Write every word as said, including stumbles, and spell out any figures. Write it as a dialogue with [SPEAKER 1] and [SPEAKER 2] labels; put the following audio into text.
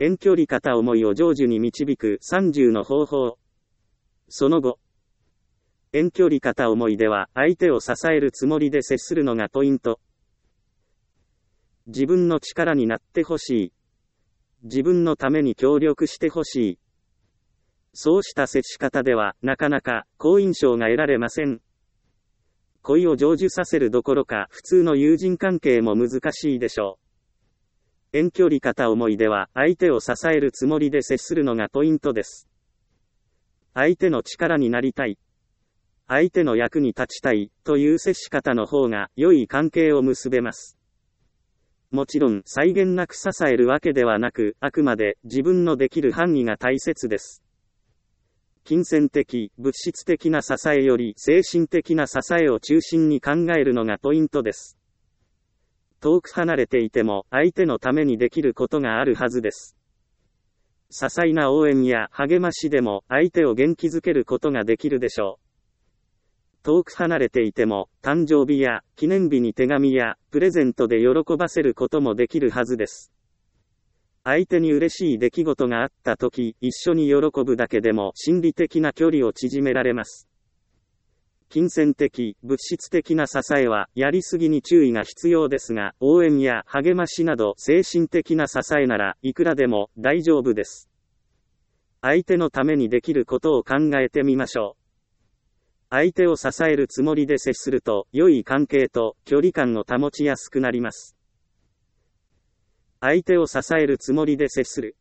[SPEAKER 1] 遠距離片思いを成就に導くさんじゅうの方法。その後、遠距離片思いでは相手を支えるつもりで接するのがポイント。自分の力になってほしい。自分のために協力してほしい。そうした接し方ではなかなか好印象が得られません。恋を成就させるどころか普通の友人関係も難しいでしょう。遠距離片思いでは相手を支えるつもりで接するのがポイントです。相手の力になりたい。相手の役に立ちたいという接し方の方が良い関係を結べます。もちろん際限なく支えるわけではなく、あくまで自分のできる範囲が大切です。金銭的、物質的な支えより精神的な支えを中心に考えるのがポイントです。遠く離れていても相手のためにできることがあるはずです。些細な応援や励ましでも相手を元気づけることができるでしょう。遠く離れていても、誕生日や記念日に手紙やプレゼントで喜ばせることもできるはずです。相手に嬉しい出来事があったとき、一緒に喜ぶだけでも心理的な距離を縮められます。金銭的、物質的な支えはやりすぎに注意が必要ですが、応援や励ましなど精神的な支えならいくらでも大丈夫です。相手のためにできることを考えてみましょう。相手を支えるつもりで接すると、良い関係と距離感を保ちやすくなります。相手を支えるつもりで接する。